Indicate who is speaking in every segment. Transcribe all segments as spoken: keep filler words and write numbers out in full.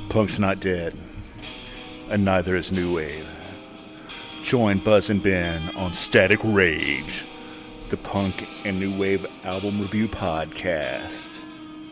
Speaker 1: Punk's not dead, and neither is New Wave. Join Buzz and Ben on Static Rage, the Punk and New Wave album review podcast.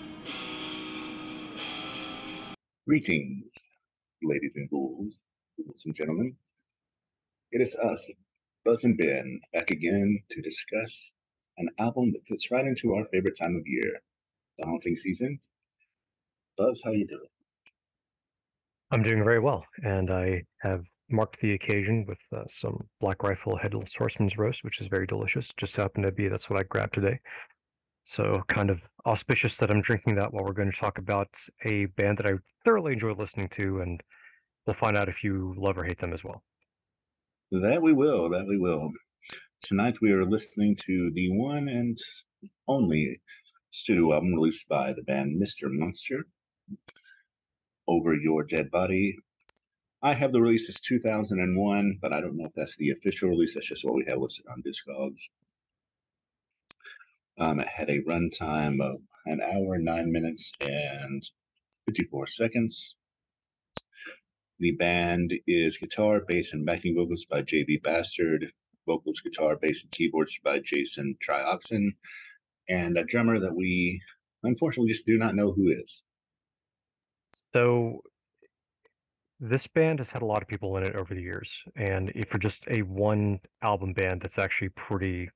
Speaker 2: Greetings, ladies and ghouls, ghouls and gentlemen. It is us, Buzz and Ben, back again to discuss an album that fits right into our favorite time of year, the haunting season. Buzz, how you doing?
Speaker 3: I'm doing very well, and I have marked the occasion with uh, some Black Rifle Headless Horseman's Roast, which is very delicious. Just happened to be that's what I grabbed today. So kind of auspicious that I'm drinking that while we're going to talk about a band that I thoroughly enjoy listening to, and we'll find out if you love or hate them as well.
Speaker 2: That we will, that we will. Tonight we are listening to the one and only studio album released by the band Mister Monster, Over Your Dead Body. I have the release as two thousand one, but I don't know if that's the official release. That's just what we have listed on Discogs. Um, it had a runtime of an hour, nine minutes, and fifty-four seconds. The band is guitar, bass, and backing vocals by J B Bastard, vocals, guitar, bass, and keyboards by Jason Trioxin, and a drummer that we unfortunately just do not know who is.
Speaker 3: So this band has had a lot of people in it over the years, and if for just a one album band, that's actually pretty.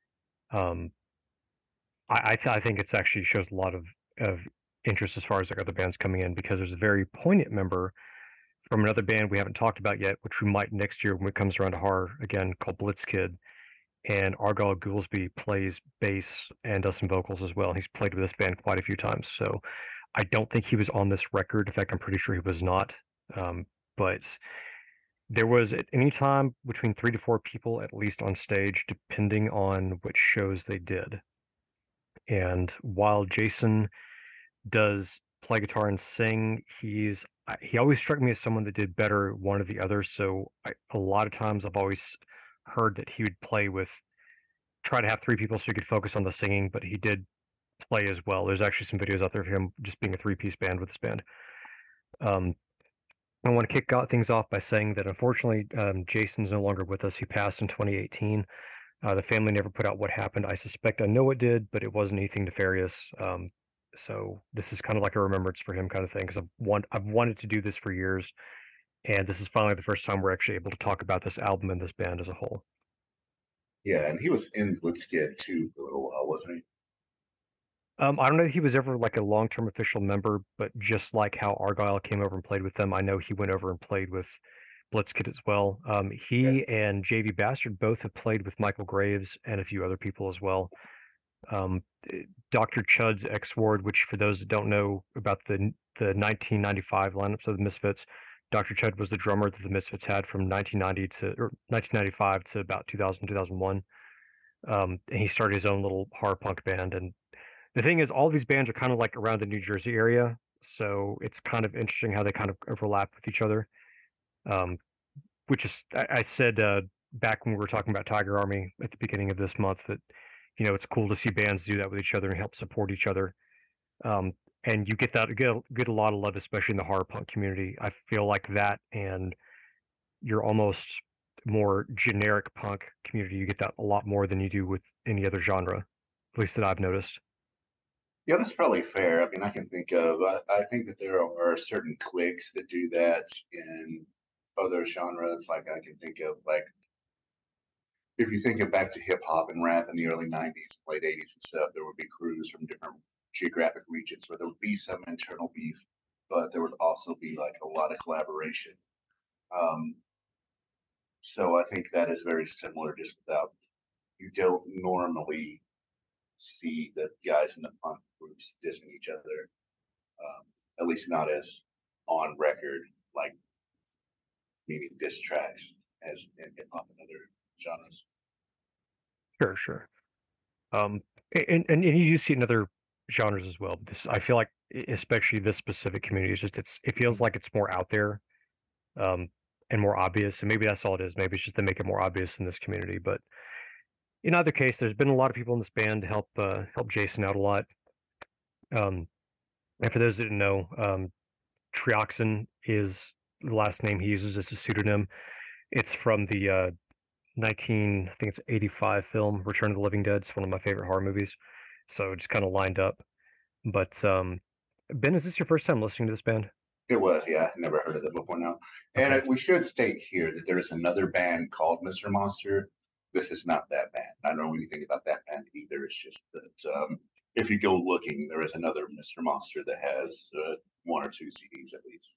Speaker 3: Um, I I, th- I think it's actually shows a lot of of interest as far as like other bands coming in, because there's a very poignant member from another band we haven't talked about yet, which we might next year when it comes around to horror again, called Blitzkid. And Argyle Goolsby plays bass and does some vocals as well. He's played with this band quite a few times, so I don't think he was on this record. In fact, I'm pretty sure he was not. Um, but there was at any time between three to four people at least on stage, depending on which shows they did. And while Jason does play guitar and sing, he's he always struck me as someone that did better one or the other. So I, a lot of times I've always heard that he would play with try to have three people so he could focus on the singing, but he did play as well. There's actually some videos out there of him just being a three-piece band with this band. Um, I want to kick things off by saying that unfortunately um, Jason's no longer with us. He passed in twenty eighteen. Uh, the family never put out what happened. I suspect I know it did, but it wasn't anything nefarious. Um, so this is kind of like a remembrance for him kind of thing, because I've, want, I've wanted to do this for years, and this is finally the first time we're actually able to talk about this album and this band as a whole.
Speaker 2: Yeah, and he was in Blitzkid too for a little while, wasn't he?
Speaker 3: Um, I don't know if he was ever like a long-term official member, but just like how Argyle came over and played with them, I know he went over and played with Blitzkid as well. Um,
Speaker 2: Yeah.
Speaker 3: he and J V Bastard both have played with Michael Graves and a few other people as well. Um, Doctor Chud's X Ward, which for those that don't know about the the nineteen ninety-five lineups of the Misfits, Doctor Chud was the drummer that the Misfits had from nineteen ninety to or nineteen ninety-five to about two thousand, two thousand one. Um, and he started his own little horror punk band. And the thing is, all these bands are kind of like around the New Jersey area, so it's kind of interesting how they kind of overlap with each other. Um, which is, I, I said uh, back when we were talking about Tiger Army at the beginning of this month that, you know, it's cool to see bands do that with each other and help support each other. Um, and you get that, get, get a lot of love, especially in the horror punk community. I feel like that, and you're almost more generic punk community, you get that a lot more than you do with any other genre, at least that I've noticed.
Speaker 2: Yeah, that's probably fair. I mean, I can think of, I, I think that there are certain cliques that do that in other genres. Like, I can think of, like, if you think of back to hip hop and rap in the early nineties, late eighties and stuff, there would be crews from different geographic regions where there would be some internal beef, but there would also be like a lot of collaboration. Um, so I think that is very similar, just without, you don't normally see the guys in the punk groups dissing each other, um, at least not as on record, like meaning diss tracks as in hip hop and other genres.
Speaker 3: Sure, sure. Um, and, and, and you do see it in other genres as well. This, I feel like, especially this specific community, is just it's it feels like it's more out there, um, and more obvious. And maybe that's all it is. Maybe it's just to make it more obvious in this community. But in either case, there's been a lot of people in this band to help uh, help Jason out a lot. Um, and for those that didn't know, um, Trioxin is the last name he uses as a pseudonym. It's from the uh, nineteen, I think it's eighty-five film Return of the Living Dead. It's one of my favorite horror movies. So just kind of lined up. But um, Ben, is this your first time listening to this band?
Speaker 2: It was, yeah. Never heard of them before now. And
Speaker 3: Okay.
Speaker 2: uh, we should state here that there is another band called Mister Monster. This is not that band. I don't know anything about that band either. It's just that um, if you go looking, there is another Mister Monster that has uh, one or two C Ds at least.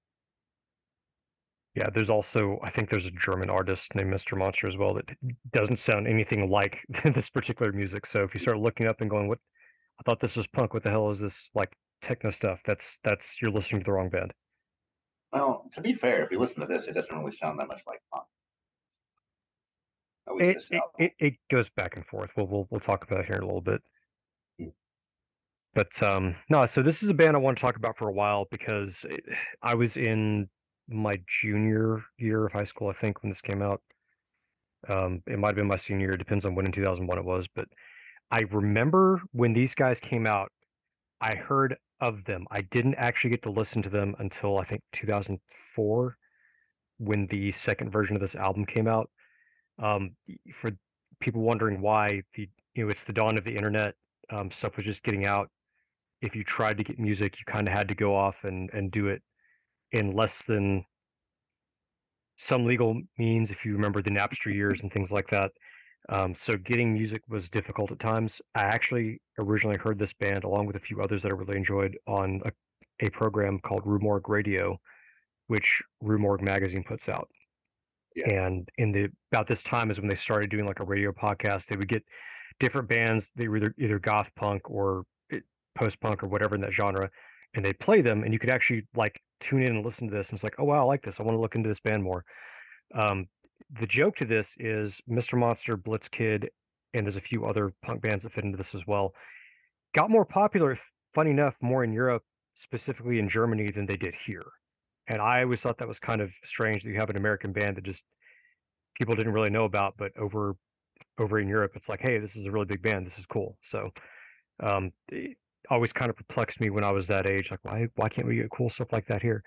Speaker 3: Yeah, there's also, I think there's a German artist named Mister Monster as well that doesn't sound anything like this particular music. So if you start looking up and going, "What? I thought this was punk. What the hell is this like techno stuff?" That's that's you're listening to the wrong band.
Speaker 2: Well, to be fair, if you listen to this, it doesn't really sound that much like punk. At least
Speaker 3: It
Speaker 2: this
Speaker 3: it
Speaker 2: album.
Speaker 3: it, it goes back and forth. We'll we'll we'll talk about it here in a little bit.
Speaker 2: Hmm.
Speaker 3: But um, no, so this is a band I want to talk about for a while because it, I was in my junior year of high school, I think, when this came out. Um, it might have been my senior year, depends on when in two thousand one it was. But I remember when these guys came out, I heard of them. I didn't actually get to listen to them until I think two thousand four when the second version of this album came out. Um, for people wondering why, the you know it's the dawn of the internet. Um, stuff was just getting out. If you tried to get music, you kind of had to go off and and do it in less than some legal means. If you remember the Napster years and things like that. Um, so getting music was difficult at times. I actually originally heard this band along with a few others that I really enjoyed on a, a program called Rue Morgue Radio, which Rue Morgue magazine puts out.
Speaker 2: Yeah.
Speaker 3: And in the about this time is when they started doing like a radio podcast. They would get different bands. They were either, either goth punk or post punk or whatever in that genre, and they'd play them, and you could actually like tune in and listen to this. And it's like, oh wow, I like this. I want to look into this band more. Um, the joke to this is Mister Monster, Blitzkid, and there's a few other punk bands that fit into this as well. Got more popular, funny enough, more in Europe, specifically in Germany, than they did here. And I always thought that was kind of strange that you have an American band that just people didn't really know about, but over over in Europe, it's like, hey, this is a really big band. This is cool. So um, it always kind of perplexed me when I was that age. Like, why why can't we get cool stuff like that here?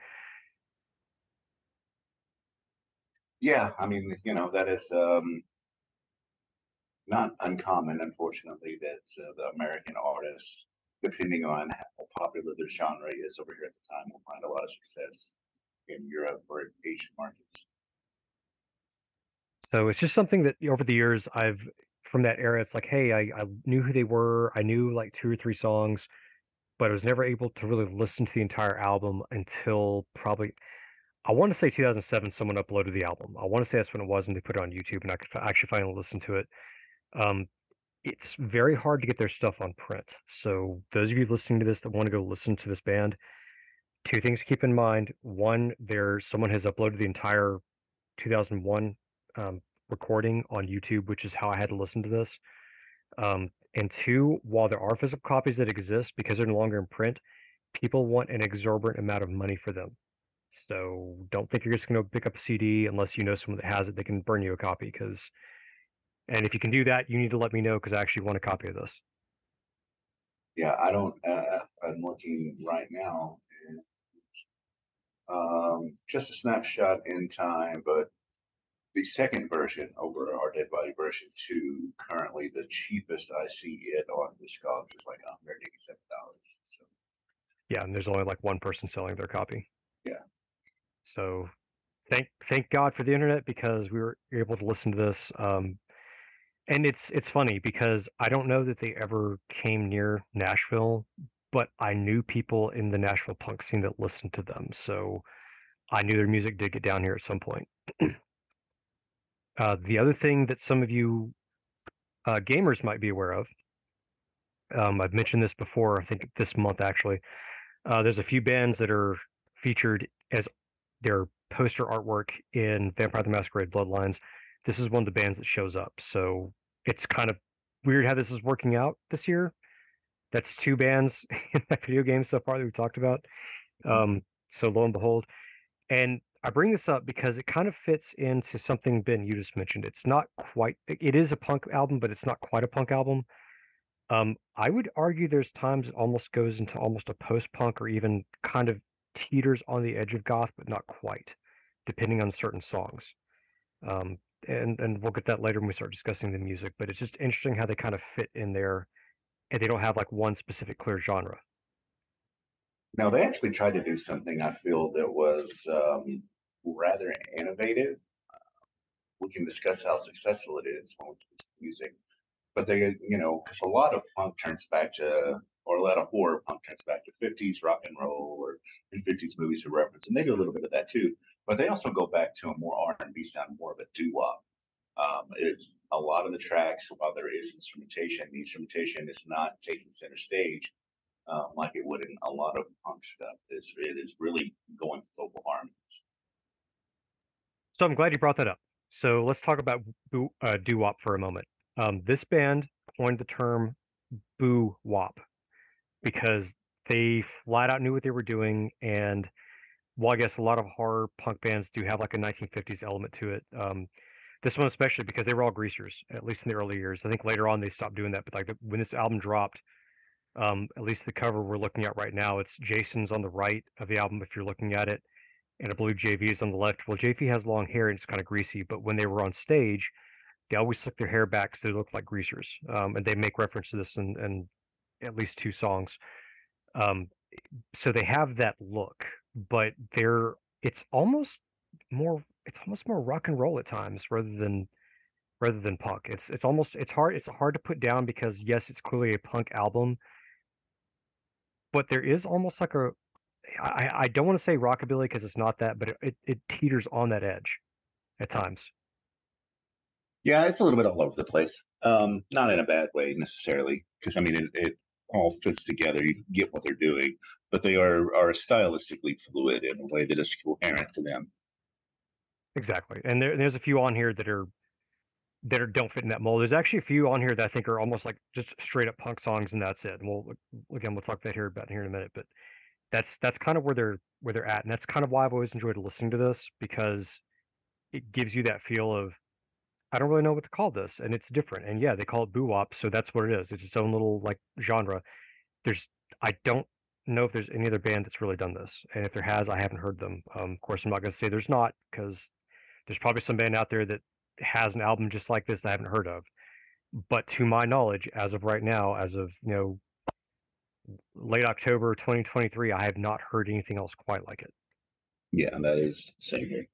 Speaker 2: Yeah, I mean, you know, that is um, not uncommon, unfortunately, that uh, the American artists, depending on how popular their genre is over here at the time, will find a lot of success in Europe or Asian markets.
Speaker 3: So it's just something that over the years I've from that era, it's like, hey, I, I knew who they were. I knew like two or three songs, but I was never able to really listen to the entire album until probably I want to say two thousand seven. Someone uploaded the album. I want to say that's when it was, and they put it on YouTube, and I could actually finally listen to it. Um, it's very hard to get their stuff on print. So those of you listening to this that want to go listen to this band, two things to keep in mind. One, there someone has uploaded the entire two thousand one um, recording on YouTube, which is how I had to listen to this. Um, and two, while there are physical copies that exist, because they're no longer in print, people want an exorbitant amount of money for them. So don't think you're just going to pick up a C D unless you know someone that has it. They can burn you a copy. Because, and if you can do that, you need to let me know because I actually want a copy of this.
Speaker 2: Yeah, I don't. Uh, I'm looking right now, and um, just a snapshot in time, but the second version over our Dead Body version two, currently the cheapest I see it on Discogs is like one hundred eighty-seven dollars. So
Speaker 3: Yeah, and there's only like one person selling their copy.
Speaker 2: yeah,
Speaker 3: So thank thank God for the internet because we were able to listen to this. Um, and it's it's funny because I don't know that they ever came near Nashville, but I knew people in the Nashville punk scene that listened to them, so I knew their music did get down here at some point. Uh, the other thing that some of you uh, gamers might be aware of, um, I've mentioned this before, I think this month actually. Uh, there's a few bands that are featured as their poster artwork in Vampire the Masquerade Bloodlines. This is one of the bands that shows up. So it's kind of weird how this is working out this year. That's two bands in that video game so far that we've talked about. Um, so lo and behold. And I bring this up because it kind of fits into something, Ben, you just mentioned. It's not quite, it is a punk album, but it's not quite a punk album. Um, I would argue there's times it almost goes into almost a post-punk or even kind of teeters on the edge of goth, but not quite, depending on certain songs. Um, and and we'll get that later when we start discussing the music. But it's just interesting how they kind of fit in there, and they don't have like one specific clear genre.
Speaker 2: Now, they actually tried to do something I feel that was um, rather innovative. We can discuss how successful it is when we do music, but they, you know, because a lot of punk turns back to, or a lot of horror punk turns back to fifties rock and roll or in fifties movies for reference, and they do a little bit of that too. But they also go back to a more R and B sound, more of a doo wop. Um, it's a lot of the tracks, while there is instrumentation, the instrumentation is not taking center stage um, like it would in a lot of punk stuff. It's, it is really going vocal harmonies.
Speaker 3: So I'm glad you brought that up. So let's talk about boo, uh, doo wop for a moment. Um, this band coined the term boo wop because they flat out knew what they were doing. And while I guess a lot of horror punk bands do have like a nineteen fifties element to it, um, this one especially because they were all greasers, at least in the early years. I think later on they stopped doing that, but like the, when this album dropped, um, at least the cover we're looking at right now, it's Jason's on the right of the album if you're looking at it, and I believe J V is on the left. Well, J V has long hair and it's kind of greasy, but when they were on stage, they always slick their hair back so they look like greasers. Um, and they make reference to this in, in at least two songs. Um, so they have that look, but they're it's almost more it's almost more rock and roll at times rather than rather than punk. It's it's almost it's hard it's hard to put down because yes, it's clearly a punk album, but there is almost like a I, I don't want to say rockabilly because it's not that, but it, it, it teeters on that edge at times.
Speaker 2: Yeah, it's a little bit all over the place. Um, not in a bad way necessarily, because I mean it, it all fits together. You get what they're doing, but they are are stylistically fluid in a way that is coherent to them.
Speaker 3: Exactly. And there, there's a few on here that are that are don't fit in that mold. There's actually a few on here that I think are almost like just straight up punk songs, and that's it. And we'll again we'll talk about here about here in a minute, but that's that's kind of where they're where they're at, and that's kind of why I've always enjoyed listening to this because it gives you that feel of I don't really know what to call this, and it's different. And yeah, they call it boo wop, so that's what it is. It's its own little like genre. There's I don't know if there's any other band that's really done this, and if there has, I haven't heard them. Um, of course, I'm not going to say there's not because there's probably some band out there that has an album just like this that I haven't heard of. But to my knowledge, as of right now, as of you know late October twenty twenty-three, I have not heard anything else quite like it.
Speaker 2: Yeah, that is same here.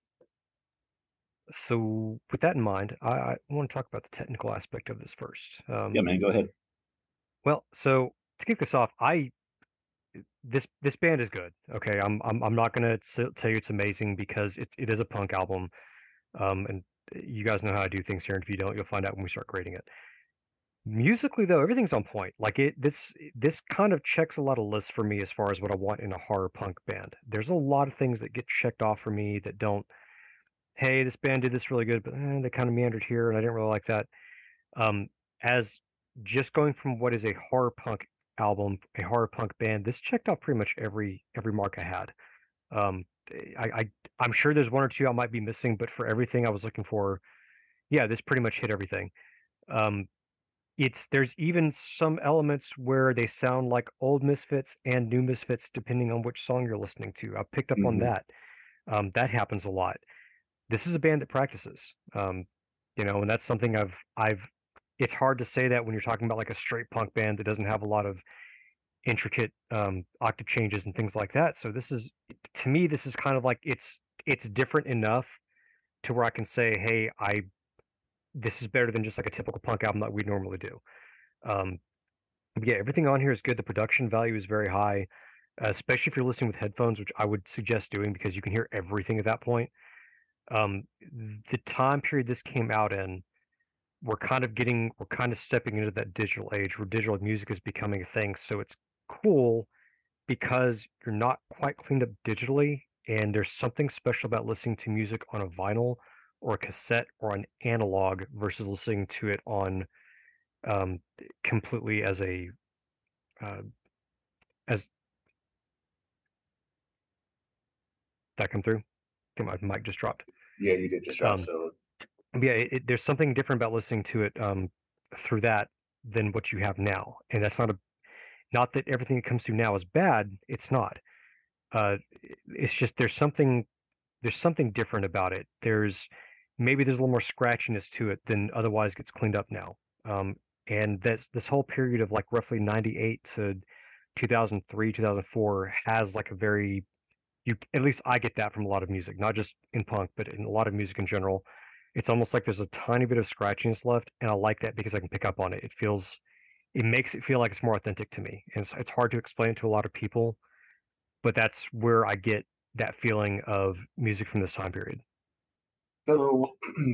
Speaker 3: So with that in mind, I, I want to talk about the technical aspect of this first. Um,
Speaker 2: Yeah, man, go ahead.
Speaker 3: well, so to kick this off, I this this band is good. Okay, I'm I'm I'm not gonna tell you it's amazing because it it is a punk album, um, and you guys know how I do things here, and if you don't, you'll find out when we start grading it. Musically, though, everything's on point. Like it, this this kind of checks a lot of lists for me as far as what I want in a horror punk band. There's a lot of things that get checked off for me that don't. Hey, this band did this really good, but eh, they kind of meandered here, and I didn't really like that. Um, as just going from what is a horror punk album, a horror punk band, this checked off pretty much every every mark I had. Um, I, I I'm sure there's one or two I might be missing, but for everything I was looking for, yeah, this pretty much hit everything. Um, it's there's even some elements where they sound like old Misfits and new Misfits depending on which song you're listening to. I picked up on
Speaker 2: Mm-hmm.
Speaker 3: that. Um, that happens a lot. This is a band that practices. Um, you know, and that's something I've I've it's hard to say that when you're talking about like a straight punk band that doesn't have a lot of intricate um, octave changes and things like that. So this is to me this is kind of like it's it's different enough to where I can say, hey, I this is better than just like a typical punk album that we normally do. Um, yeah, everything on here is good. The production value is very high, uh, especially if you're listening with headphones, which I would suggest doing because you can hear everything at that point. Um, the time period this came out in, we're kind of getting, we're kind of stepping into that digital age where digital music is becoming a thing. So it's cool because you're not quite cleaned up digitally, and there's something special about listening to music on a vinyl or a cassette or an analog versus listening to it on um, completely as a uh, as that come through. I think my mic just dropped.
Speaker 2: Yeah, you did just drop.
Speaker 3: Um,
Speaker 2: So
Speaker 3: yeah, it, it, there's something different about listening to it um, through that than what you have now, and that's not a not that everything that comes through now is bad. It's not. Uh, it's just there's something there's something different about it. There's maybe there's a little more scratchiness to it than otherwise gets cleaned up now. Um, and that's this whole period of like roughly ninety-eight to two thousand three, two thousand four has like a very you at least I get that from a lot of music, not just in punk, but in a lot of music in general. It's almost like there's a tiny bit of scratchiness left, and I like that because I can pick up on it. It feels it makes it feel like it's more authentic to me. And it's, it's hard to explain to a lot of people, but that's where I get that feeling of music from this time period.
Speaker 2: So,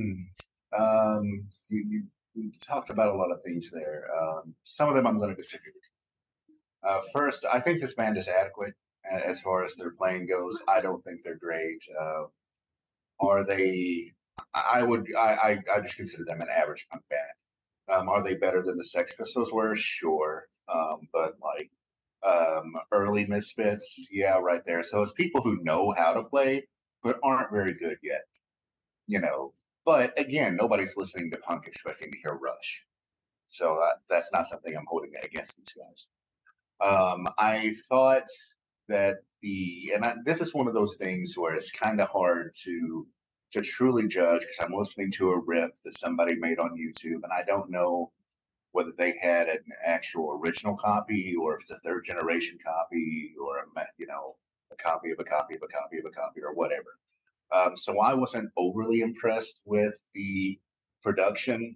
Speaker 2: um, you, you, you talked about a lot of things there. Um, some of them I'm going to disagree with. Uh, first, I think this band is adequate a- as far as their playing goes. I don't think they're great. Uh, are they? I I would. I, I I just consider them an average punk band. Um, are they better than the Sex Pistols were? Sure. Um, but like um, early Misfits, yeah, right there. So it's people who know how to play but aren't very good yet, you know. But again, nobody's listening to punk expecting to hear Rush. So uh, that's not something I'm holding against these guys. Um, I thought that the, and I, this is one of those things where it's kind of hard to to truly judge because I'm listening to a riff that somebody made on YouTube, and I don't know whether they had an actual original copy or if it's a third generation copy or a you know a copy of a copy of a copy of a copy or whatever. Um, so I wasn't overly impressed with the production.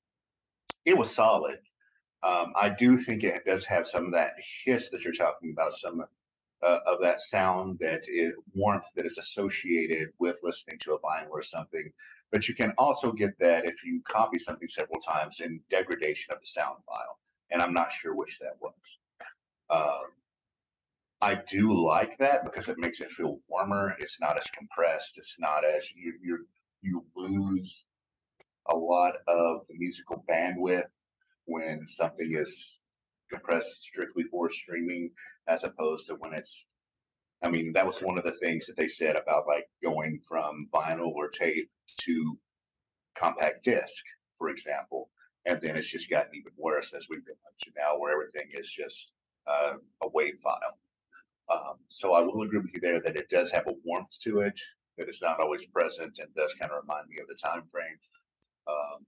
Speaker 2: It was solid. Um, I do think it does have some of that hiss that you're talking about, some uh, of that sound that is warmth that is associated with listening to a vinyl or something. But you can also get that if you copy something several times in degradation of the sound file. And I'm not sure which that was. Um, I do like that because it makes it feel warmer. It's not as compressed. It's not as you you you lose a lot of the musical bandwidth when something is compressed strictly for streaming as opposed to when it's I mean, that was one of the things that they said about like going from vinyl or tape to compact disc, for example. And then it's just gotten even worse as we've been up to now, where everything is just uh, a WAV file. Um, so I will agree with you there that it does have a warmth to it that is not always present and does kind of remind me of the time frame. Um,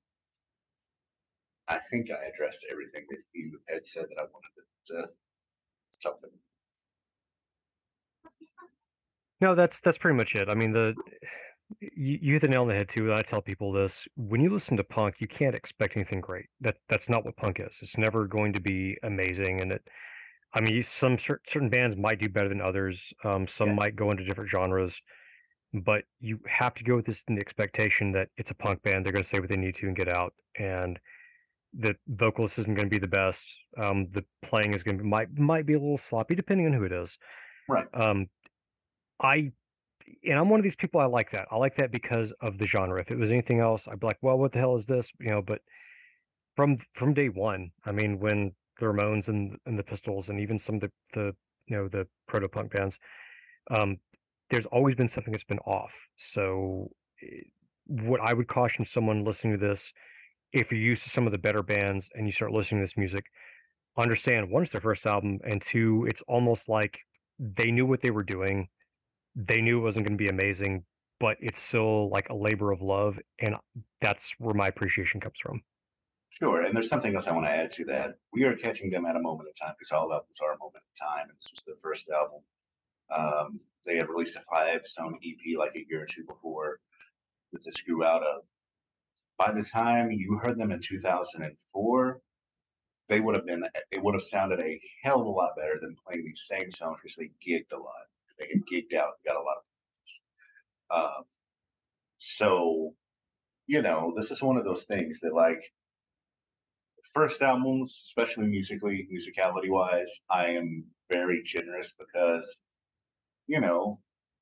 Speaker 2: I think I addressed everything that you had said that I wanted to, to talk about.
Speaker 3: No, that's that's pretty much it. I mean, the you, you hit the nail on the head too. And I tell people this: when you listen to punk, you can't expect anything great. That that's not what punk is. It's never going to be amazing. And it, I mean, some cer certain bands might do better than others. Um, some
Speaker 2: Yeah,
Speaker 3: might go into different genres, but you have to go with this in the expectation that it's a punk band. They're going to say what they need to and get out, and the vocalist isn't going to be the best. Um, the playing is going to be, might might be a little sloppy depending on who it is.
Speaker 2: right.
Speaker 3: Um, I and I'm one of these people. I like that. I like that because of the genre. If it was anything else, I'd be like, well, what the hell is this? You know. But from from day one, I mean, when the Ramones and and the Pistols and even some of the the you know the proto punk bands, um, there's always been something that's been off. So, eh, what I would caution someone listening to this, if you're used to some of the better bands and you start listening to this music, understand one, it's their first album, and two, it's almost like they knew what they were doing. They knew it wasn't going to be amazing, but it's still like a labor of love, and that's where my appreciation comes from.
Speaker 2: Sure, and there's something else I want to add to that. We are catching them at a moment in time because all albums are a moment in time, and this was their first album. Um, they had released a five-song E P like a year or two before that this grew out of. By the time you heard them in two thousand four, they would have been, it would have sounded a hell of a lot better than playing these same songs because they gigged a lot. They had gigged out, got a lot of. Um, so, you know, this is one of those things that like first albums, especially musically, musicality wise, I am very generous because, you know,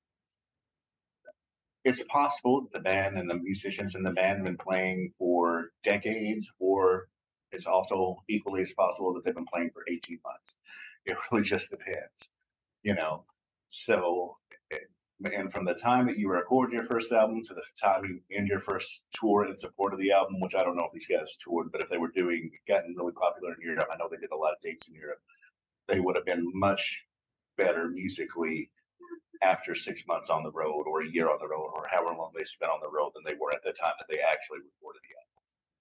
Speaker 2: it's possible that the band and the musicians in the band have been playing for decades, or it's also equally as possible that they've been playing for eighteen months. It really just depends, you know. So, and from the time that you record your first album to the time you end your first tour in support of the album, which I don't know if these guys toured, but if they were doing, gotten really popular in Europe, I know they did a lot of dates in Europe, they would have been much better musically after six months on the road or a year on the road or however long they spent on the road than they were at the time that they actually recorded the album.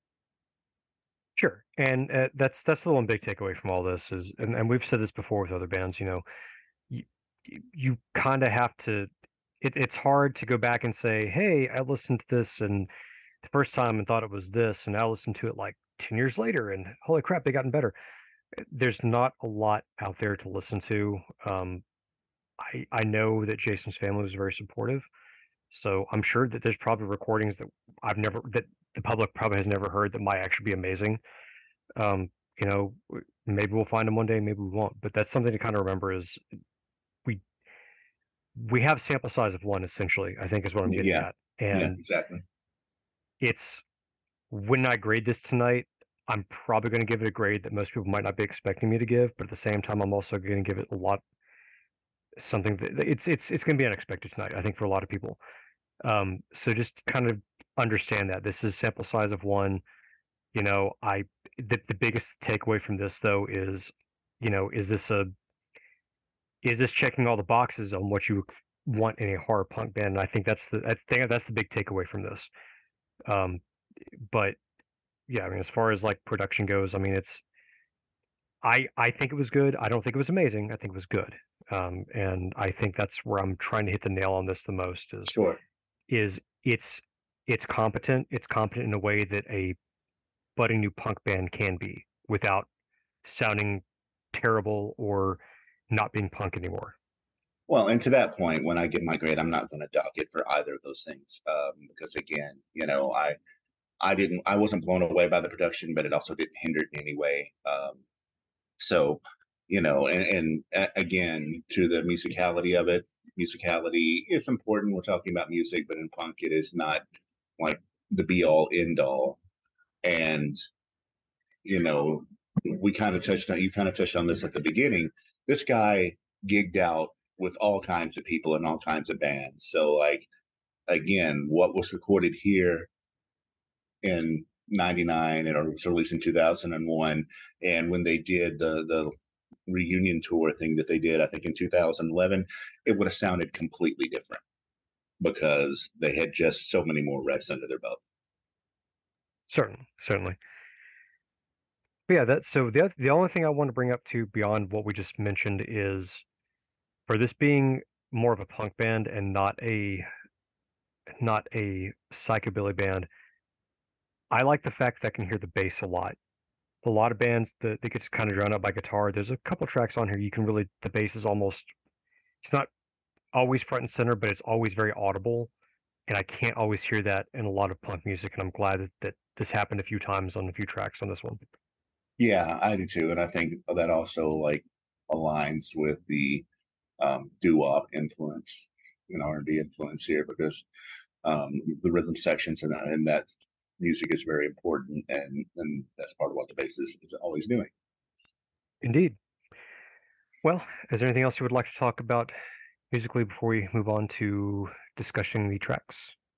Speaker 3: Sure, and uh, that's that's the one big takeaway from all this is, and, and we've said this before with other bands, you know, you you kind of have to. It, it's hard to go back and say, hey, I listened to this and the first time and thought it was this, and now I listened to it like ten years later, and holy crap, they gotten better. There's not a lot out there to listen to. Um, I I know that Jason's family was very supportive, so I'm sure that there's probably recordings that I've never that the public probably has never heard that might actually be amazing. Um, you know, maybe we'll find them one day, maybe we won't. But that's something to kind of remember is we we have sample size of one essentially, I think is what I'm getting
Speaker 2: Yeah.
Speaker 3: at.
Speaker 2: Yeah,
Speaker 3: And
Speaker 2: exactly.
Speaker 3: it's when I grade this tonight, I'm probably going to give it a grade that most people might not be expecting me to give, but at the same time, I'm also going to give it a lot something that it's it's it's going to be unexpected tonight, I think, for a lot of people. Um, so just kind of understand that this is sample size of one. You know, I the the biggest takeaway from this though is, you know, is this a is this checking all the boxes on what you want in a horror punk band? And I think that's the I think that's the big takeaway from this. Um, but yeah, I mean, as far as like production goes, I mean, it's I I think it was good. I don't think it was amazing. I think it was good. Um, and I think that's where I'm trying to hit the nail on this the most is
Speaker 2: Sure.
Speaker 3: is it's it's competent. It's competent in a way that a budding new punk band can be without sounding terrible or not being punk anymore.
Speaker 2: Well, and to that point, when I give my grade, I'm not going to dock it for either of those things, um, because again, you know, I I didn't I wasn't blown away by the production, but it also didn't hinder it in any way. Um, so, you know, and, and uh, again, to the musicality of it, musicality is important. We're talking about music, but in punk, it is not like the be all end all. And you know, we kind of touched on you kind of touched on this at the beginning. This guy gigged out with all kinds of people and all kinds of bands. So like again, what was recorded here in ninety-nine and or was released in two thousand one, and when they did the the reunion tour thing that they did, I think in two thousand eleven, it would have sounded completely different because they had just so many more reps under their belt.
Speaker 3: Certainly, certainly. But yeah, that so the the only thing I want to bring up to beyond what we just mentioned is for this being more of a punk band and not a not a psychobilly band. I like the fact that I can hear the bass a lot. A lot of bands that that gets kind of drowned out by guitar. There's a couple tracks on here you can really the bass is almost it's not always front and center, but it's always very audible. And I can't always hear that in a lot of punk music, and I'm glad that, that this happened a few times on a few tracks on this one.
Speaker 2: Yeah, I do too, and I think that also like aligns with the um, doo-wop influence and R and B influence here because um, the rhythm sections and, and that music is very important, and and that's part of what the bass is, is always doing.
Speaker 3: Indeed. Well, is there anything else you would like to talk about musically before we move on to discussing the tracks?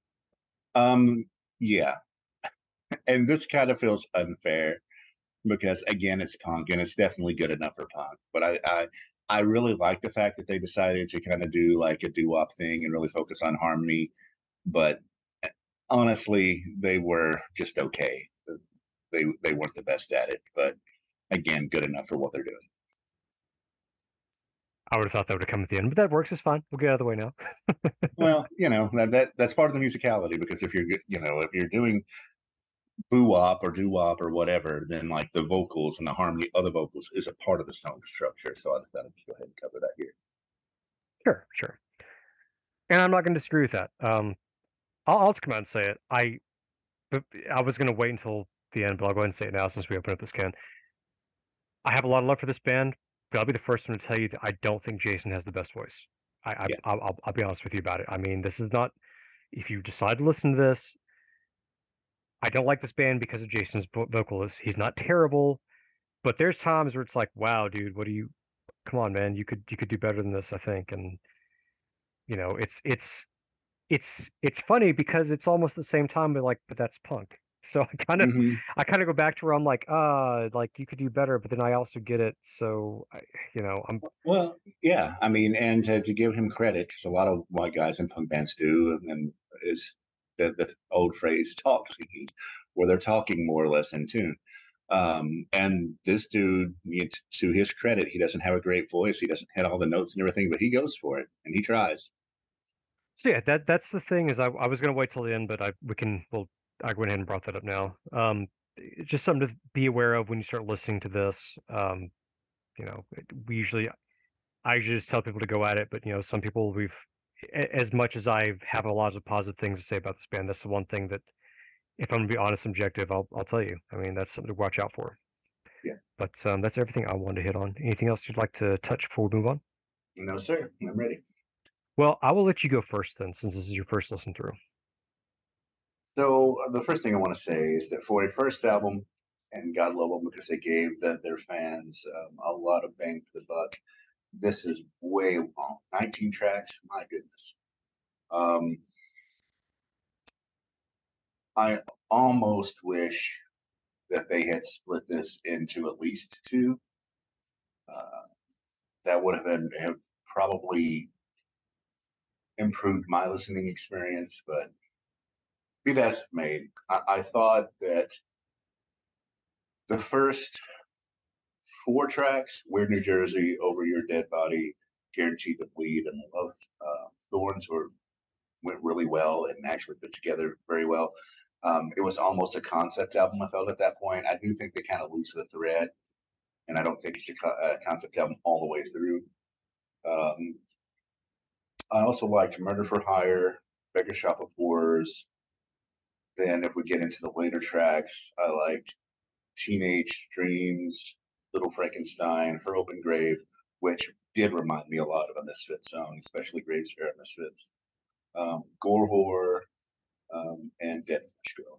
Speaker 2: Um, yeah, and this kind of feels unfair because again, it's punk and it's definitely good enough for punk. But I I, I really like the fact that they decided to kind of do like a doo-wop thing and really focus on harmony. But honestly, they were just okay. They they weren't the best at it, but again, good enough for what they're doing.
Speaker 3: I would have thought that would have come at the end, but that works. It's fine. We'll get out of the way now.
Speaker 2: Well, you know that, that that's part of the musicality because if you're you know if you're doing boo-wop or doo-wop or whatever, then like the vocals and the harmony of the vocals is a part of the song structure. So I decided to go ahead and cover that here.
Speaker 3: Sure, sure. And I'm not going to disagree with that. Um, I'll, I'll just come out and say it. I, but I was going to wait until the end, but I'll go ahead and say it now since we opened up this can. I have a lot of love for this band, but I'll be the first one to tell you that I don't think Jason has the best voice. I, I
Speaker 2: Yeah.
Speaker 3: I'll, I'll, I'll be honest with you about it. I mean, this is not. If you decide to listen to this, I don't like this band because of Jason's vo- vocalist. He's not terrible, but there's times where it's like, wow, dude, what do you? Come on, man, you could you could do better than this, I think. And you know, it's it's it's it's funny because it's almost the same time, but like, but that's punk. So I kind of
Speaker 2: hmm
Speaker 3: I kind of go back to where I'm like, uh, like you could do better, but then I also get it. So I, you know, I'm
Speaker 2: Well, yeah, I mean, and to, to give him credit, because a lot of white guys in punk bands do, and then is the, the old phrase talk singing, where they're talking more or less in tune. Um, and this dude, you- to his credit, he doesn't have a great voice. He doesn't hit all the notes and everything, but he goes for it and he tries.
Speaker 3: so yeah, that that's the thing is I I was gonna wait till the end, but I we can well I went ahead and brought that up now. Um, it's just something to be aware of when you start listening to this. Um, you know, we usually I usually just tell people to go at it, but you know, some people we've a- as much as I have a lot of positive things to say about this band, that's the one thing that if I'm gonna be honest, objective, I'll I'll tell you. I mean, that's something to watch out for.
Speaker 2: Yeah.
Speaker 3: But um, that's everything I wanted to hit on. Anything else you'd like to touch before we move on?
Speaker 2: No, sir. I'm ready.
Speaker 3: Well, I will let you go first then, since this is your first listen through.
Speaker 2: So uh, the first thing I want to say is that for a first album, and God love them because they gave the, their fans um, a lot of bang for the buck. This is way long. nineteen tracks. My goodness. Um, I almost wish that they had split this into at least two. Uh, that would have been have probably improved my listening experience, but be that as it may, I, I thought that the first four tracks, Weird New Jersey, Over Your Dead Body, Guaranteed to Bleed, and Love uh, Thorns were went really well and actually put together very well. Um, it was almost a concept album, I felt at that point. I do think they kind of lose the thread, and I don't think it's a, co- a concept album all the way through. Um, I also liked Murder for Hire, Beggar Shop of Horrors. Then, if we get into the later tracks, I liked Teenage Dreams, Little Frankenstein, Her Open Grave, which did remind me a lot of a Misfits song, especially Graves Era Misfits. Um, Gore Horror, um, and Dead Flesh Girl.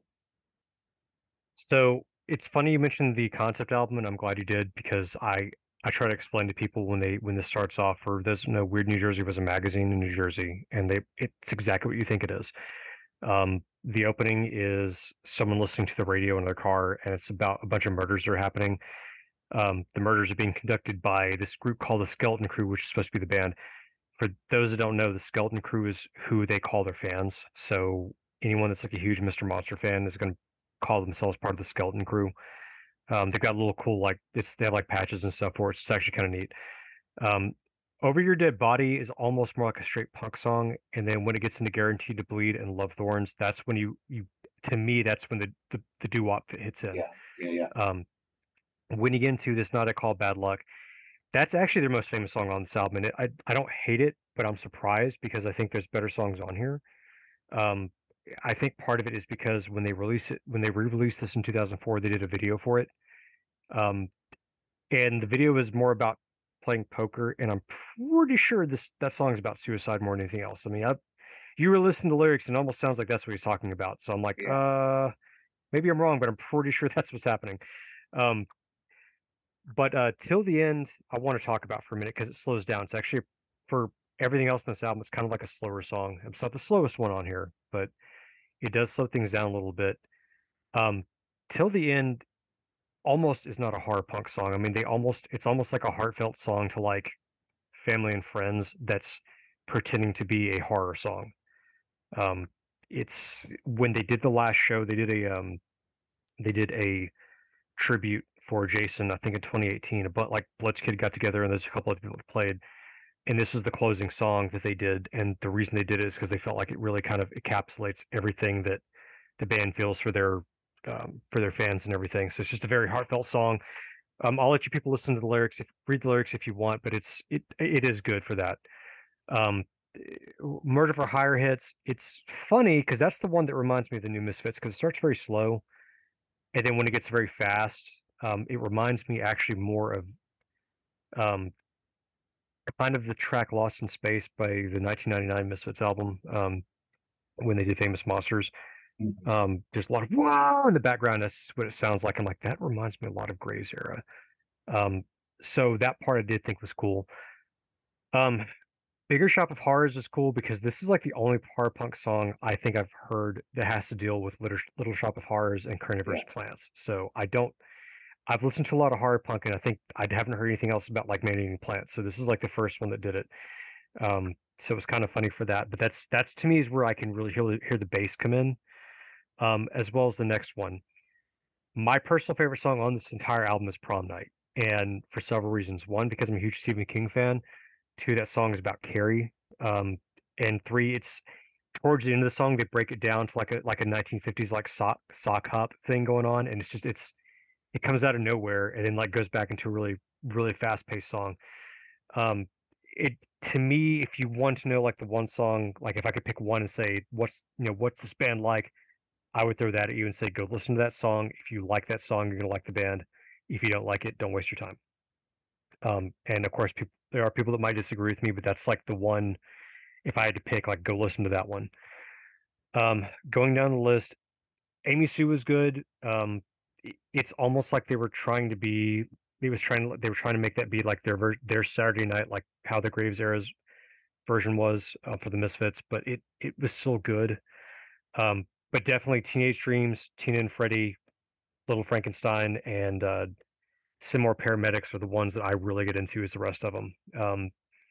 Speaker 3: So it's funny you mentioned the concept album, and I'm glad you did because I I try to explain to people when they when this starts off. For those who know, Weird New Jersey was a magazine in New Jersey, and they it's exactly what you think it is. Um, the opening is someone listening to the radio in their car, and it's about a bunch of murders that are happening. Um, the murders are being conducted by this group called the Skeleton Crew, which is supposed to be the band. For those that don't know, the Skeleton Crew is who they call their fans. So anyone that's like a huge Mister Monster fan is going to call themselves part of the Skeleton Crew. Um, they've got a little cool like it's they have like patches and stuff for it. It's actually kind of neat. Um, Over Your Dead Body is almost more like a straight punk song, and then when it gets into Guaranteed to Bleed and Love Thorns, that's when you you to me that's when the the, the doo wop hits in.
Speaker 2: Yeah, yeah, yeah.
Speaker 3: Um, when you get into This Night I Call Bad Luck, that's actually their most famous song on this album, and it, I I don't hate it, but I'm surprised because I think there's better songs on here. Um, I think part of it is because when they release it, when they re-released this in two thousand four, they did a video for it. Um, and the video is more about playing poker, and I'm pretty sure this that song is about suicide more than anything else. I mean, I, you were listening to lyrics, and it almost sounds like that's what he's talking about. So I'm like,
Speaker 2: Yeah.
Speaker 3: uh, maybe I'm wrong, but I'm pretty sure that's what's happening. Um, but uh, till the end, I want to talk about for a minute because it slows down. It's actually for everything else in this album, it's kind of like a slower song. It's not the slowest one on here, but it does slow things down a little bit. Um, till the end almost is not a horror punk song. I mean, they almost it's almost like a heartfelt song to like family and friends that's pretending to be a horror song. Um, it's when they did the last show, they did a um, they did a tribute for Jason, I think in twenty eighteen. But like Blitzkid got together and there's a couple of people that played, and this was the closing song that they did. And the reason they did it is because they felt like it really kind of encapsulates everything that the band feels for their um, for their fans and everything. So it's just a very heartfelt song. Um, I'll let you people listen to the lyrics, if read the lyrics if you want, but it's it it is good for that. Um, Murder for Hire hits. It's funny because that's the one that reminds me of the new Misfits because it starts very slow, and then when it gets very fast, um, it reminds me actually more of um, kind of the track "Lost in Space" by the nineteen ninety-nine Misfits album um, when they did Famous Monsters.
Speaker 2: Mhm.
Speaker 3: Um, there's a lot of wow in the background. That's what it sounds like. I'm like that reminds me a lot of Gray's era. Um, so that part I did think was cool. Um, Bigger Shop of Horrors is cool because this is like the only horror punk song I think I've heard that has to deal with Little, Little Shop of Horrors and Carnivorous
Speaker 2: Yeah.
Speaker 3: Plants. So I don't. I've listened to a lot of horror punk, and I think I haven't heard anything else about like man-eating plants. So this is like the first one that did it. Um, so it was kind of funny for that. But that's that's to me is where I can really hear, hear the bass come in, um, as well as the next one. My personal favorite song on this entire album is Prom Night, and for several reasons. One, because I'm a huge Stephen King fan. Two, that song is about Carrie. Um, and three, it's towards the end of the song they break it down to like a like a nineteen fifties like sock sock hop thing going on, and it's just it's it comes out of nowhere and then like goes back into a really really fast paced song. Um, it to me, if you want to know like the one song, like if I could pick one and say what's you know what's this band like, I would throw that at you and say go listen to that song. If you like that song, you're gonna like the band. If you don't like it, don't waste your time. Um, and of course, people there are people that might disagree with me, but that's like the one. If I had to pick, like go listen to that one. Um, going down the list, Amy Sue was good. Um, it's almost like they were trying to be. They was trying. They were trying to make that be like their ver- their Saturday night, like how the Graves era's version was uh, for the Misfits. But it it was still good. Um, but definitely Teenage Dreams, Tina and Freddie, Little Frankenstein, and uh, Similar Paramedics are the ones that I really get into. As the rest of them, um,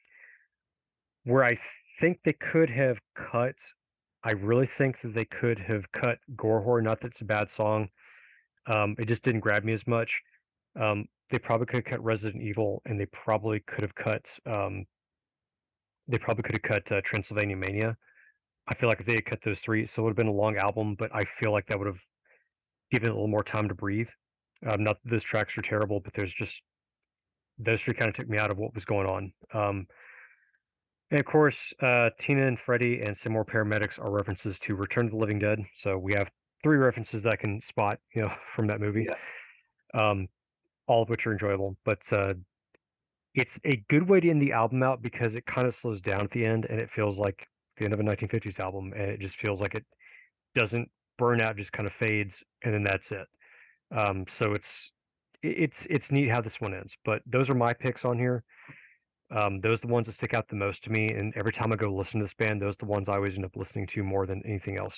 Speaker 3: where I think they could have cut. I really think that they could have cut Gorehor. Not that it's a bad song. Um, it just didn't grab me as much. Um, they probably could have cut Resident Evil, and they probably could have cut. Um, they probably could have cut uh, Transylvania Mania. I feel like if they had cut those three, so it would have been a long album, but I feel like that would have given it a little more time to breathe. Um, not that those tracks are terrible, but there's just those three kind of took me out of what was going on. Um, and of course, uh, Tina and Freddie and some more paramedics are references to Return of the Living Dead. So we have three references that I can spot, you know, from that movie.
Speaker 2: Yeah.
Speaker 3: Um, all of which are enjoyable. But uh, it's a good way to end the album out because it kind of slows down at the end and it feels like the end of a nineteen fifties album, and it just feels like it doesn't burn out, just kind of fades, and then that's it. Um, so it's it's it's neat how this one ends. But those are my picks on here. Um, those are the ones that stick out the most to me, and every time I go listen to this band, those are the ones I always end up listening to more than anything else.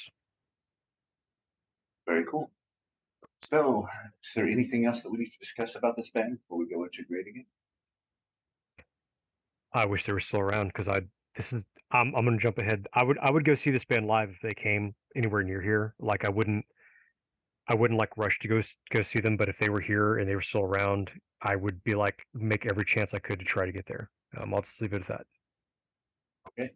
Speaker 2: Very cool. So, is there anything else that we need to discuss about this band before we go into grading it?
Speaker 3: I wish they were still around because I this is I'm I'm gonna jump ahead. I would I would go see this band live if they came anywhere near here. Like I wouldn't I wouldn't like rush to go go see them, but if they were here and they were still around, I would be like make every chance I could to try to get there. Um, I'll just leave it at that.
Speaker 2: Okay.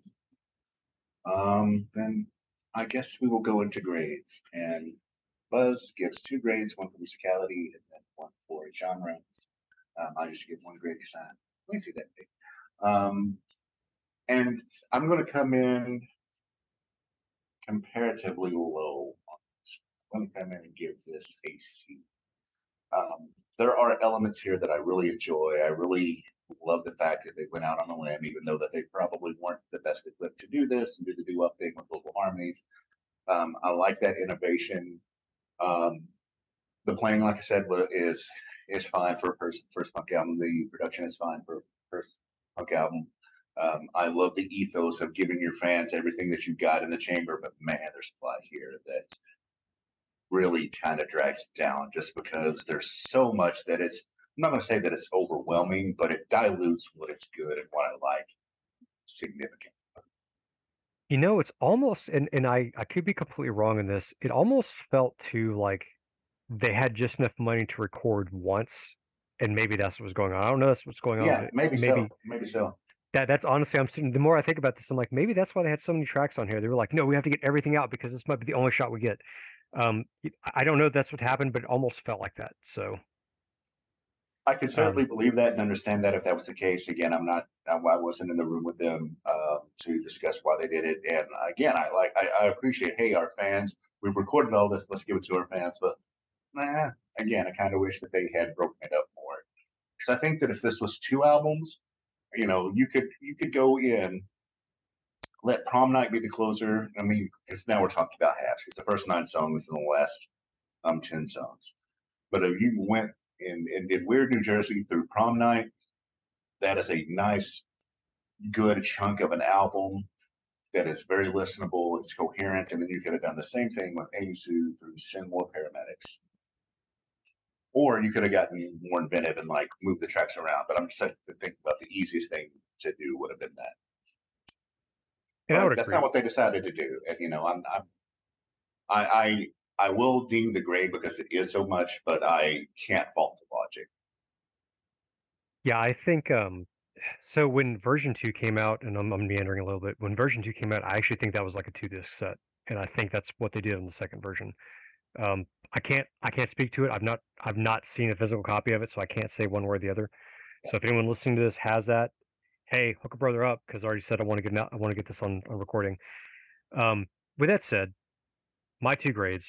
Speaker 2: Um, then I guess we will go into grades. And Buzz gives two grades, one for musicality and then one for genre. Um, I just give one grade because I let me see that thing. Um, and I'm going to come in comparatively low on this. I'm going to come in and give this a C. Um, there are elements here that I really enjoy. I really love the fact that they went out on a limb, even though that they probably weren't the best equipped to do this and do the do up thing with local harmonies. Um, I like that innovation. Um, the playing, like I said, is is fine for a first first punk album. The production is fine for a first punk album. Um, I love the ethos of giving your fans everything that you got in the chamber, but man, there's a lot here that really kind of drags it down just because there's so much that it's. I'm not going to say that it's overwhelming, but it dilutes what is good and what I like significantly.
Speaker 3: You know, it's almost and and I I could be completely wrong in this. It almost felt too like they had just enough money to record once, and maybe that's what was going on. I don't know that's what's going on,
Speaker 2: Yeah,
Speaker 3: but
Speaker 2: maybe so.
Speaker 3: maybe
Speaker 2: Maybe so.
Speaker 3: that that's honestly I'm sitting. The more I think about this, I'm like maybe that's why they had so many tracks on here. They were like, no, we have to get everything out because this might be the only shot we get. Um, I don't know if that's what happened, but it almost felt like that. So,
Speaker 2: I could certainly
Speaker 3: um,
Speaker 2: believe that and understand that if that was the case. Again, I'm not, I wasn't in the room with them uh, to discuss why they did it. And again, I like, I, I appreciate, hey, our fans, we've recorded all this, let's give it to our fans. But nah, again, I kind of wish that they had broken it up more. Because I think that if this was two albums, you know, you could you could go in, let Prom Night be the closer. I mean, because now we're talking about halves. Because the first nine songs and the last um ten songs. But if you went and, and did Weird New Jersey through Prom Night, that is a nice good chunk of an album that is very listenable, it's coherent, and then you could have done the same thing with Angsu through Send More Paramedics. Or you could have gotten more inventive and like moved the tracks around. But I'm just thinking about the easiest thing to do would have been that.
Speaker 3: And I would
Speaker 2: But that's
Speaker 3: agree.
Speaker 2: not what they decided to do. And you know, I'm, I'm I, I I will ding the grade because it is so much, but I can't fault the logic.
Speaker 3: Yeah, I think um so when version two came out, and I'm, I'm meandering a little bit, when version two came out, I actually think that was like a two disc set. And I think that's what they did in the second version. Um I can't I can't speak to it. I've not I've not seen a physical copy of it, so I can't say one way or the other. So if anyone listening to this has that, hey, hook a brother up, because I already said I want to get I want to get this on, on recording. Um with that said, my two grades.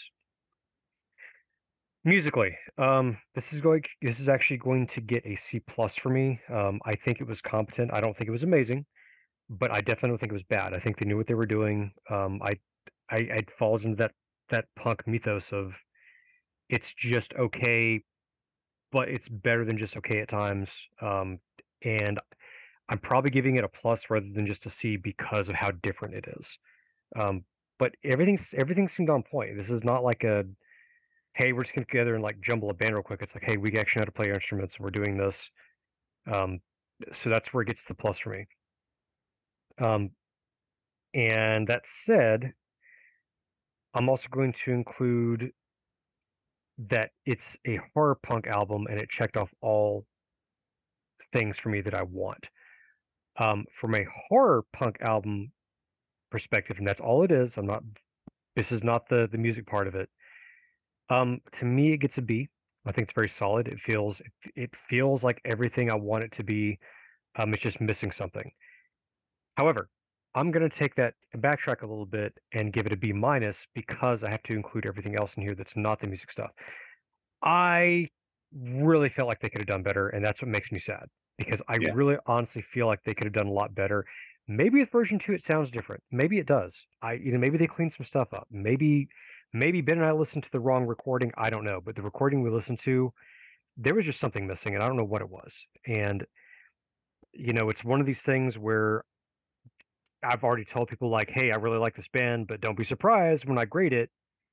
Speaker 3: Musically, um, this is going. This is actually going to get a C plus for me. Um, I think it was competent. I don't think it was amazing, but I definitely don't think it was bad. I think they knew what they were doing. Um, I, I, it falls into that that punk mythos of it's just okay, but it's better than just okay at times. Um, and I'm probably giving it a plus rather than just a C because of how different it is. Um, but everything's everything seemed on point. This is not like a hey, we're just gonna get together and like jumble a band real quick. It's like, hey, we actually know how to play our instruments. And we're doing this. Um, so that's where it gets the plus for me. Um, and that said, I'm also going to include that it's a horror punk album and it checked off all things for me that I want. Um, from a horror punk album perspective, and that's all it is. I'm not. This is not the the music part of it. Um, to me, it gets a B. I think it's very solid. It feels it, it feels like everything I want it to be. Um, it's just missing something. However, I'm going to take that and backtrack a little bit and give it a B minus because I have to include everything else in here that's not the music stuff. I really felt like they could have done better, and that's what makes me sad because I
Speaker 2: Yeah.
Speaker 3: really honestly feel like they could have done a lot better. Maybe with version two it sounds different. Maybe it does. I you know maybe they cleaned some stuff up. Maybe maybe Ben and I listened to the wrong recording. I don't know, but the recording we listened to, there was just something missing, and I don't know what it was. And you know, it's one of these things where I've already told people like, hey, I really like this band, but don't be surprised when I grade it,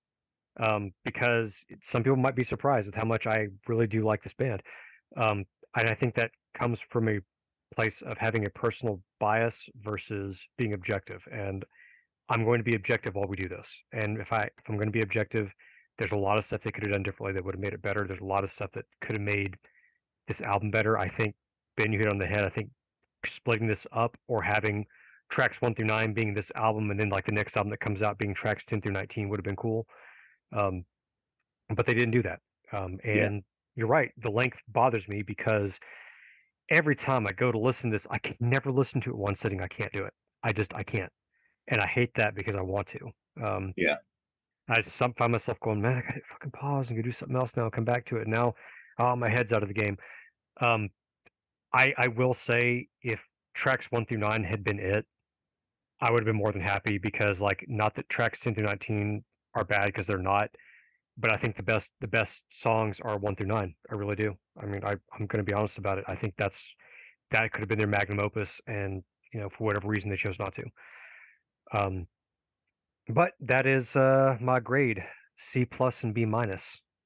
Speaker 3: um, because some people might be surprised with how much I really do like this band. Um, and I think that comes from a place of having a personal bias versus being objective. And I'm going to be objective while we do this. And if I if I'm going to be objective, there's a lot of stuff they could have done differently that would have made it better. There's a lot of stuff that could have made this album better. I think Ben, you hit on the head. I think splitting this up or having tracks one through nine being this album and then like the next album that comes out being tracks ten through nineteen would have been cool. Um, but they didn't do that. Um,
Speaker 2: Yeah.
Speaker 3: and you're right. The length bothers me because every time I go to listen to this, I can never listen to it one sitting. I can't do it. I just, I can't. And I hate that because I want to. Um,
Speaker 2: Yeah.
Speaker 3: I some find myself going, man, I gotta fucking pause and go do something else now, come back to it. Now, oh, my head's out of the game. Um, I, I will say if tracks one through nine had been it, I would have been more than happy because like not that tracks ten through nineteen are bad because they're not, but I think the best the best songs are one through nine. I really do. I mean, I I'm going to be honest about it. I think that's that could have been their magnum opus, and you know for whatever reason they chose not to. Um, but that is uh my grade, C plus and B minus.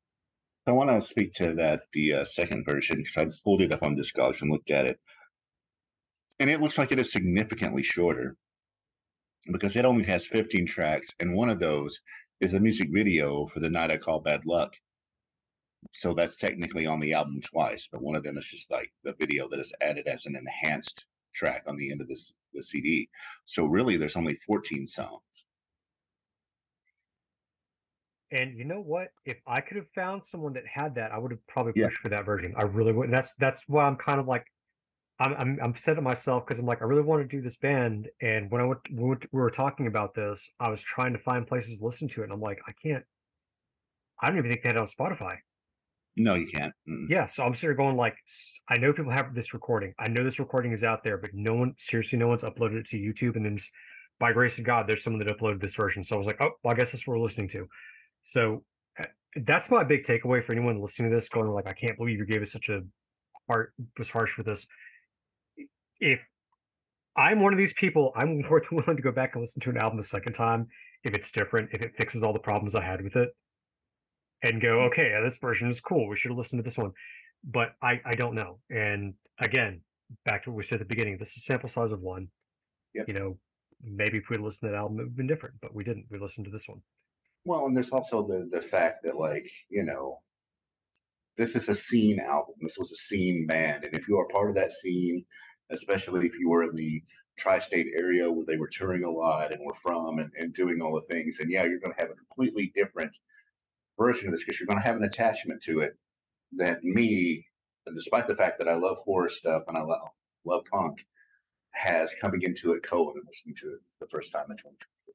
Speaker 2: I want to speak to that the uh, second version because I pulled it up on Discogs and looked at it, and it looks like it is significantly shorter because it only has fifteen tracks, and one of those is a music video for The Night I Call Bad Luck. So that's technically on the album twice, but one of them is just like the video that is added as an enhanced track on the end of this the C D. So really, there's only fourteen songs.
Speaker 3: And you know what? If I could have found someone that had that, I would have probably
Speaker 2: Yeah.
Speaker 3: pushed for that version. I really would. And that's that's why I'm kind of like I'm I'm I'm upset at myself because I'm like I really want to do this band, and when I went, when we were talking about this, I was trying to find places to listen to it, and I'm like I can't. I don't even think they had it on Spotify.
Speaker 2: No, you can't. Mm.
Speaker 3: Yeah, so I'm sitting here going like, I know people have this recording. I know this recording is out there, but no one, seriously, no one's uploaded it to YouTube. And then just, by grace of God, there's someone that uploaded this version. So I was like, oh, well, I guess that's what we're listening to. So uh, that's my big takeaway for anyone listening to this, going like, I can't believe you gave us such a heart was harsh with this. If I'm one of these people. I'm more than willing to go back and listen to an album the second time if it's different, if it fixes all the problems I had with it, and go, okay, yeah, this version is cool. We should have listened to this one. But I, I don't know. And again, back to what we said at the beginning, this is sample size of one.
Speaker 2: Yep.
Speaker 3: You know, maybe if we'd listened to that album, it would have been different, but we didn't. We listened to this one.
Speaker 2: Well, and there's also the the fact that, like, you know, this is a scene album. This was a scene band, and if you are part of that scene, especially if you were in the tri-state area where they were touring a lot and were from and, and doing all the things, and yeah, you're going to have a completely different version of this because you're going to have an attachment to it than me, despite the fact that I love horror stuff and I love love punk, has coming into it cold and listening to it the first time in twenty twenty.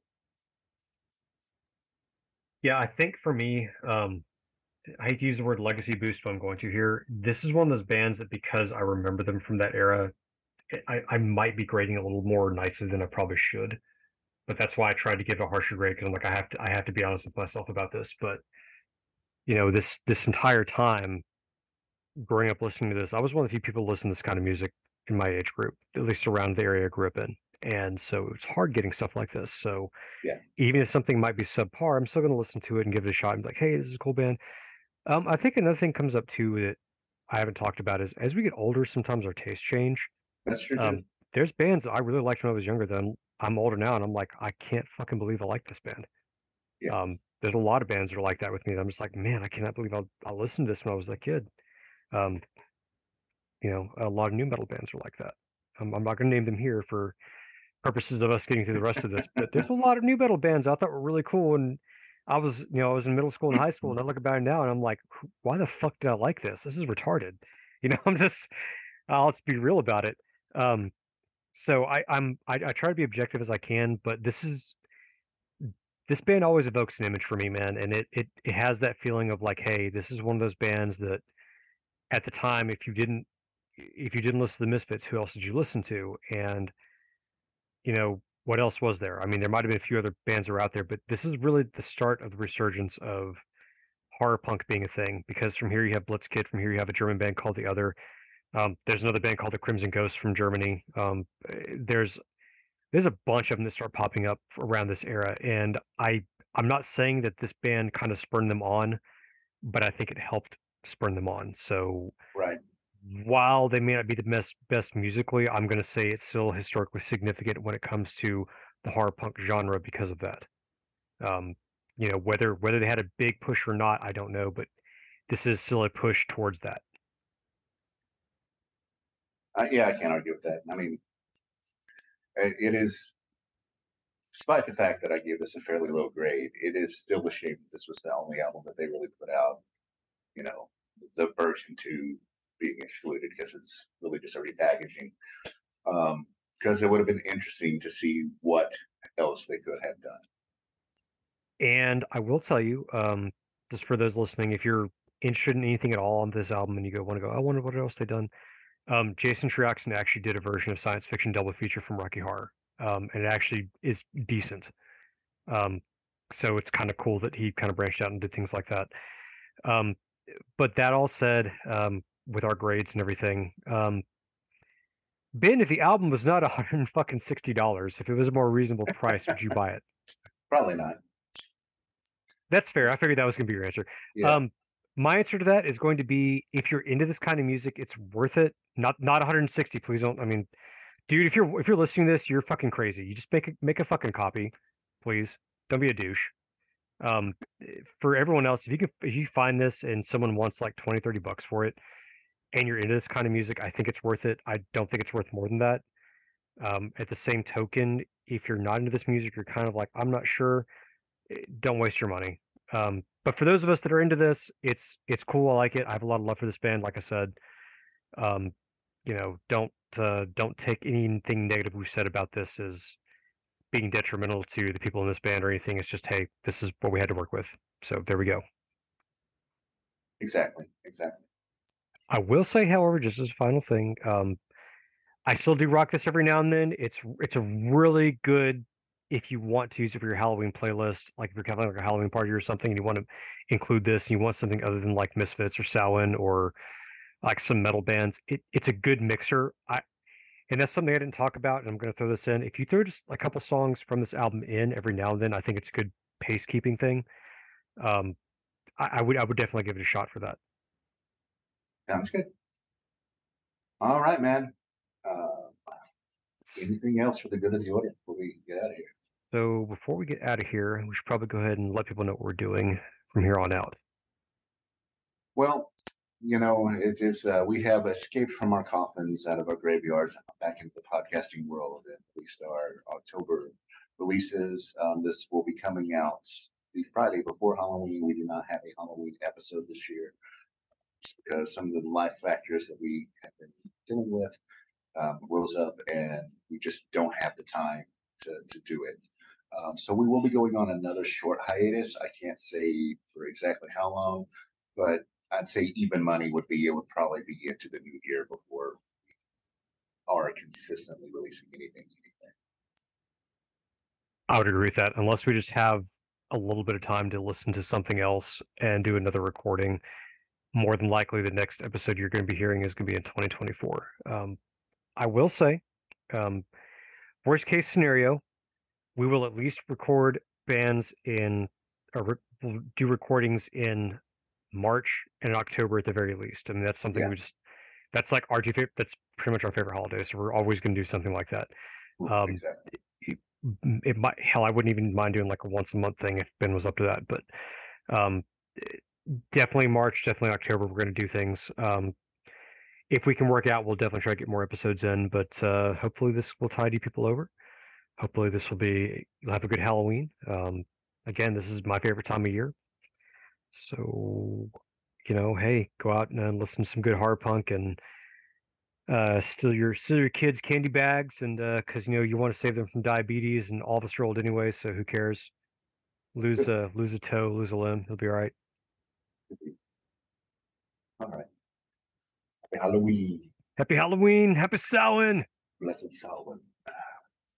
Speaker 3: Yeah, I think for me, um, I hate to use the word legacy boost, but I'm going to here. This is one of those bands that because I remember them from that era, I, I might be grading a little more nicely than I probably should. But that's why I tried to give a harsher grade because I'm like I have to I have to be honest with myself about this. But you know, this this entire time growing up listening to this, I was one of the few people listening to this kind of music in my age group, at least around the area I grew up in. And so it's hard getting stuff like this. So
Speaker 2: Yeah.
Speaker 3: even if something might be subpar, I'm still going to listen to it and give it a shot and be like, hey, this is a cool band. Um, I think another thing comes up too that I haven't talked about is as we get older, sometimes our tastes change.
Speaker 2: That's true too.
Speaker 3: Um, there's bands that I really liked when I was younger. Then I'm older now, and I'm like, I can't fucking believe I like this band.
Speaker 2: Yeah.
Speaker 3: Um, there's a lot of bands that are like that with me. That I'm just like, man, I cannot believe I, I listened to this when I was a kid. Um, you know, a lot of new metal bands are like that. Um, I'm not going to name them here for purposes of us getting through the rest of this, but there's a lot of new metal bands I thought were really cool. And I was, you know, I was in middle school and high school, and I look about it now, and I'm like, why the fuck did I like this? This is retarded. You know, I'm just, I'll just be real about it. Um, so I, I'm, I, I try to be objective as I can, but this is, this band always evokes an image for me, man, and it, it, it has that feeling of like, hey, this is one of those bands that, at the time, if you didn't, if you didn't listen to the Misfits, who else did you listen to? And you know, what else was there? I mean, there might have been a few other bands that were out there, but this is really the start of the resurgence of horror punk being a thing. Because from here you have Blitzkid, from here you have a German band called The Other. Um, there's another band called the Crimson Ghost from Germany. Um, there's there's a bunch of them that start popping up around this era, and I I'm not saying that this band kind of spurned them on, but I think it helped spurn them on. So
Speaker 2: Right.
Speaker 3: while they may not be the best best musically, I'm going to say it's still historically significant when it comes to the horror punk genre because of that. Um, you know, whether whether they had a big push or not, I don't know, but this is still a push towards that.
Speaker 2: Uh, yeah, I can't argue with that. I mean, it, it is, despite the fact that I give this a fairly low grade, it is still a shame that this was the only album that they really put out. You know, the version two being excluded because it's really just a repackaging. Um, because it would have been interesting to see what else they could have done.
Speaker 3: And I will tell you, um, just for those listening, if you're interested in anything at all on this album and you go want to go, I wonder what else they've done. Um, Jason Triaxon actually did a version of Science Fiction Double Feature from Rocky Horror, um, and it actually is decent. Um, so it's kind of cool that he kind of branched out and did things like that. Um, but that all said, um, with our grades and everything, um, Ben, if the album was not a hundred and fucking sixty dollars, if it was a more reasonable price, would you buy it?
Speaker 2: Probably not.
Speaker 3: That's fair. I figured that was gonna be your answer.
Speaker 2: Yeah.
Speaker 3: Um, my answer to that is going to be if you're into this kind of music, it's worth it. Not not one hundred sixty, please don't. I mean, dude, if you're if you're listening to this, you're fucking crazy. You just make a make a fucking copy, please. Don't be a douche. Um, for everyone else, if you can if you find this and someone wants like twenty, thirty bucks for it, and you're into this kind of music, I think it's worth it. I don't think it's worth more than that. Um, at the same token, if you're not into this music, you're kind of like, I'm not sure, don't waste your money. Um, but for those of us that are into this, it's it's cool. I like it. I have a lot of love for this band. Like I said, um, you know, don't uh, don't take anything negative we've said about this as being detrimental to the people in this band or anything. It's just, hey, this is what we had to work with. So there we go.
Speaker 2: Exactly. Exactly.
Speaker 3: I will say, however, just as a final thing, um, I still do rock this every now and then. It's it's a really good if you want to use it for your Halloween playlist, like if you're having like a Halloween party or something, and you want to include this, and you want something other than like Misfits or Samhain or like some metal bands. It it's a good mixer. I and that's something I didn't talk about, and I'm going to throw this in. If you throw just a couple songs from this album in every now and then, I think it's a good pace keeping thing. Um, I, I would I would definitely give it a shot for that.
Speaker 2: Sounds good. All right, man. Uh, anything else for the good of the audience before we get out of here?
Speaker 3: So before we get out of here, we should probably go ahead and let people know what we're doing from here on out.
Speaker 2: Well, you know, it is, uh, we have escaped from our coffins out of our graveyards back into the podcasting world and released our October releases. Um, this will be coming out the Friday before Halloween. We do not have a Halloween episode this year just because some of the life factors that we have been dealing with um, rose up and we just don't have the time to, to do it. Um, so we will be going on another short hiatus. I can't say for exactly how long, but I'd say even money would be, it would probably be into the new year before we are consistently releasing anything. anything.
Speaker 3: I would agree with that, unless we just have a little bit of time to listen to something else and do another recording. More than likely, the next episode you're going to be hearing is going to be in twenty twenty-four. Um, I will say, um, worst case scenario, we will at least record bands in, or re- do recordings in March and October at the very least. I mean, that's something
Speaker 2: Yeah,
Speaker 3: we just, that's like our two favorite, that's pretty much our favorite holiday. So we're always going to do something like that. Um,
Speaker 2: exactly.
Speaker 3: it, it might, hell, I wouldn't even mind doing like a once a month thing if Ben was up to that. But um, definitely March, definitely October, we're going to do things. Um, if we can work out, we'll definitely try to get more episodes in. But uh, hopefully this will tide you people over. Hopefully this will be, you'll have a good Halloween. Um, again, this is my favorite time of year. So, you know, hey, go out and listen to some good hard punk and uh, steal your steal your kids' candy bags, and because uh, you know you want to save them from diabetes, and all of us are old anyway, so who cares? Lose a lose a toe, lose a limb, he'll be all right.
Speaker 2: All right. Happy Halloween.
Speaker 3: Happy Halloween, happy Samhain.
Speaker 2: Blessed Samhain.